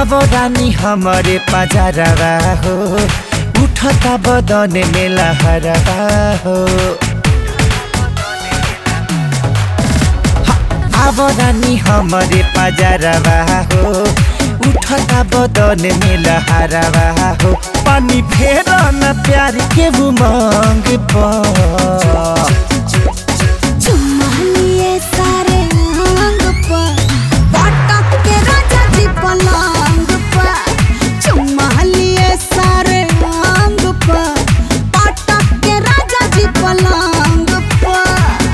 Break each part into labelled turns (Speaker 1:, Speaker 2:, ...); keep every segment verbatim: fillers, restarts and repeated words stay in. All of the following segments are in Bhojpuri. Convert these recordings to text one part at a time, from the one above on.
Speaker 1: आवो रानी हमारे पजारवा हो, उठता बदन में लहरवा हो। आवो रानी हमारे पजारवा हो, उठता बदन में लहरवा हो। पानी फेरा न प्यार के उमंग पर,
Speaker 2: चुम्मा लिए सारे अंग पर, पटक के राजा जी पलंग पर। चुम्मा लिए सारे अंग पर, पटक के राजा जी पलंग पर।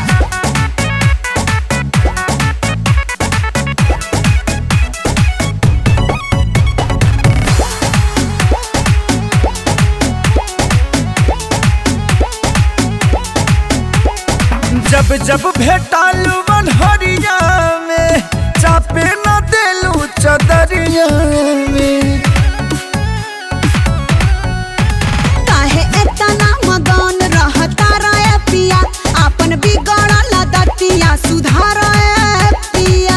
Speaker 1: जब जब भेटालू बनहरिया में, चापे न देलू चदरिया में।
Speaker 2: काहे इतना मगन रहता रे पिया, अपन बिगड़ल दतिया सुधार पिया।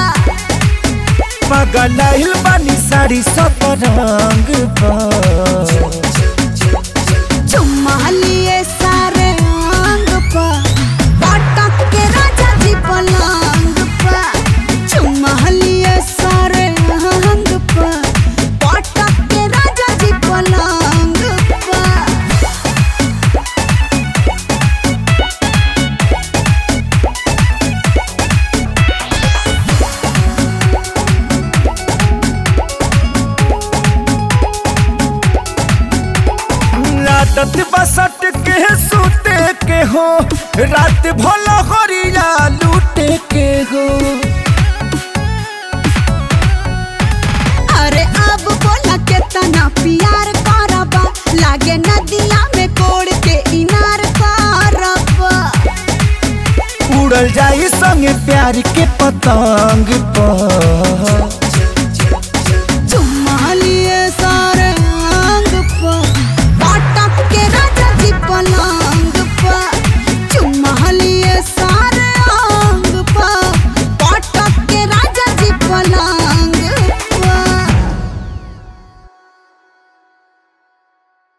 Speaker 1: पगलाइल बानी साड़ी सब रंग पर,
Speaker 2: चुम्मा लिए सारे अंग पर, पटक के राजा जी पलंग पर। चुम्मा लिए सारे अंग पर, पटक के राजा जी पलंग पर।
Speaker 1: आदत बसट के सूते के हो, रात भला हरिया लूटे के हो।
Speaker 2: अरे अब बोला के तना प्यार करबा, लागे नदिया में कोड़ के इनार करबा।
Speaker 1: उड़ल जाई संगे प्यार के पतंग पर।